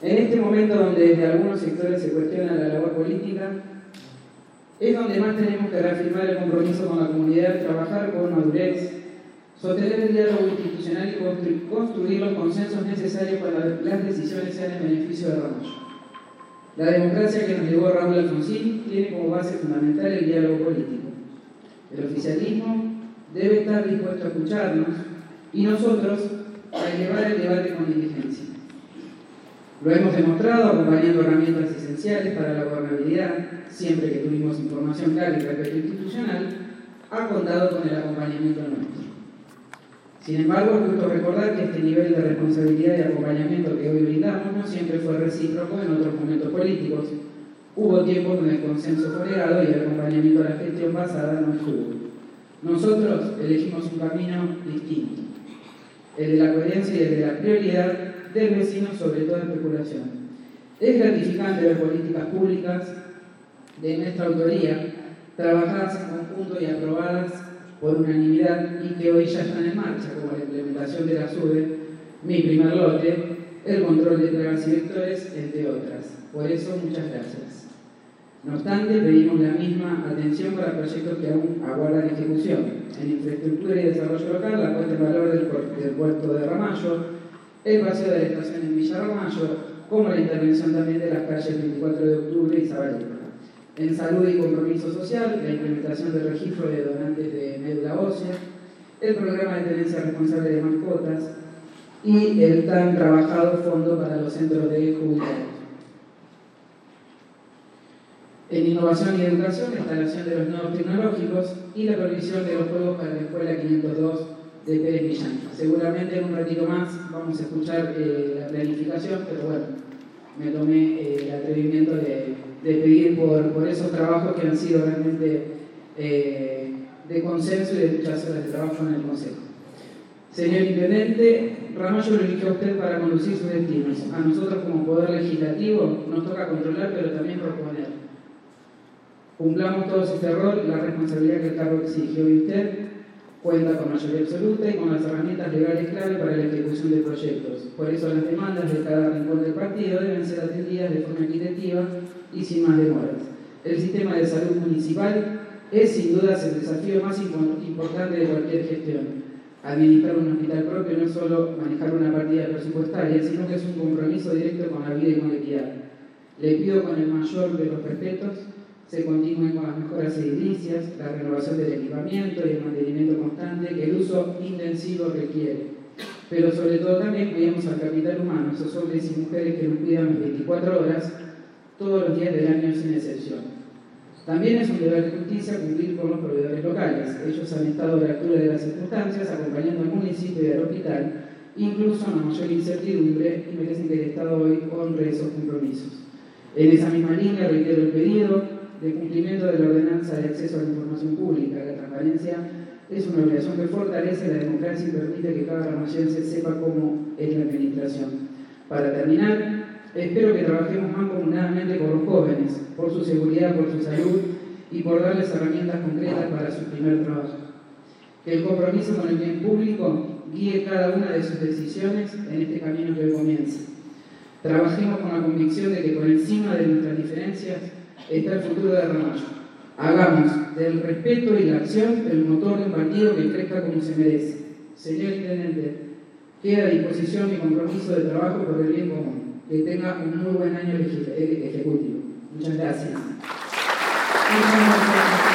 En este momento donde desde algunos sectores se cuestiona la labor política, es donde más tenemos que reafirmar el compromiso con la comunidad, trabajar con madurez, sostener el diálogo institucional y construir los consensos necesarios para que las decisiones sean en beneficio de Ramallo. La democracia que nos legó Raúl Alfonsín tiene como base fundamental el diálogo político. El oficialismo debe estar dispuesto a escucharnos y nosotros a elevar el debate con diligencia. Lo hemos demostrado acompañando herramientas esenciales para la gobernabilidad, siempre que tuvimos información clara y respeto institucional, ha contado con el acompañamiento nuestro. Sin embargo, es justo recordar que este nivel de responsabilidad y acompañamiento que hoy brindamos no siempre fue recíproco en otros momentos políticos. Hubo tiempos donde el consenso fue negado y el acompañamiento a la gestión pasada no estuvo. Nosotros elegimos un camino distinto, el de la coherencia y el de la prioridad del vecino sobre toda especulación. Es gratificante ver políticas públicas de nuestra autoría trabajadas en conjunto y aprobadas por unanimidad y que hoy ya están en marcha, como la implementación de la SUBE, mi primer lote, el control de plagas y vectores, entre otras. Por eso, muchas gracias. No obstante, pedimos la misma atención para proyectos que aún aguardan ejecución. En infraestructura y desarrollo local, la puesta en valor del puerto de Ramallo, el paseo de la estación en Villa Ramallo, como la intervención también de las calles 24 de octubre y Zabaleta. En salud y compromiso social, la implementación del registro de donantes de médula ósea, el programa de tenencia responsable de mascotas y el tan trabajado fondo para los centros de jubilados. En innovación y educación, la instalación de los nodos tecnológicos y la provisión de los juegos para la Escuela 502 de Pérez Millán. Seguramente en un ratito más vamos a escuchar la planificación, pero bueno, me tomé el atrevimiento de pedir por esos trabajos que han sido realmente de consenso y de muchas horas de trabajo en el Consejo. Señor Intendente, Ramallo lo eligió a usted para conducir sus destinos. A nosotros como Poder Legislativo nos toca controlar, pero también proponer. Cumplamos todos este rol, la responsabilidad que el cargo exige. Hoy usted cuenta con mayoría absoluta y con las herramientas legales clave para la ejecución de proyectos. Por eso las demandas de cada rincón del partido deben ser atendidas de forma equitativa y sin más demoras. El sistema de salud municipal es sin dudas el desafío más importante de cualquier gestión. Administrar un hospital propio no es solo manejar una partida presupuestaria, sino que es un compromiso directo con la vida y con la equidad. Le pido con el mayor de los respetos se continúen con las mejoras edilicias, la renovación del equipamiento y el mantenimiento constante que el uso intensivo requiere. Pero sobre todo también cuidemos al capital humano, esos hombres y mujeres que nos cuidan las 24 horas, todos los días del año sin excepción. También es un deber de justicia cumplir con los proveedores locales. Ellos han estado a la altura de las circunstancias, acompañando al municipio y al hospital, incluso en la mayor incertidumbre, y merecen que el Estado hoy honre esos compromisos. En esa misma línea reitero el pedido de cumplimiento de la ordenanza de acceso a la información pública. La transparencia es una obligación que fortalece la democracia y permite que cada ramallense sepa cómo es la administración. Para terminar, espero que trabajemos mancomunadamente con los jóvenes, por su seguridad, por su salud y por darles herramientas concretas para su primer trabajo. Que el compromiso con el bien público guíe cada una de sus decisiones en este camino que hoy comienza. Trabajemos con la convicción de que por encima de nuestras diferencias está el futuro de Ramallo. Hagamos del respeto y la acción el motor de un partido que crezca como se merece. Señor Intendente, queda a disposición mi compromiso de trabajo por el bien común. Que tenga un muy buen año ejecutivo. Muchas gracias.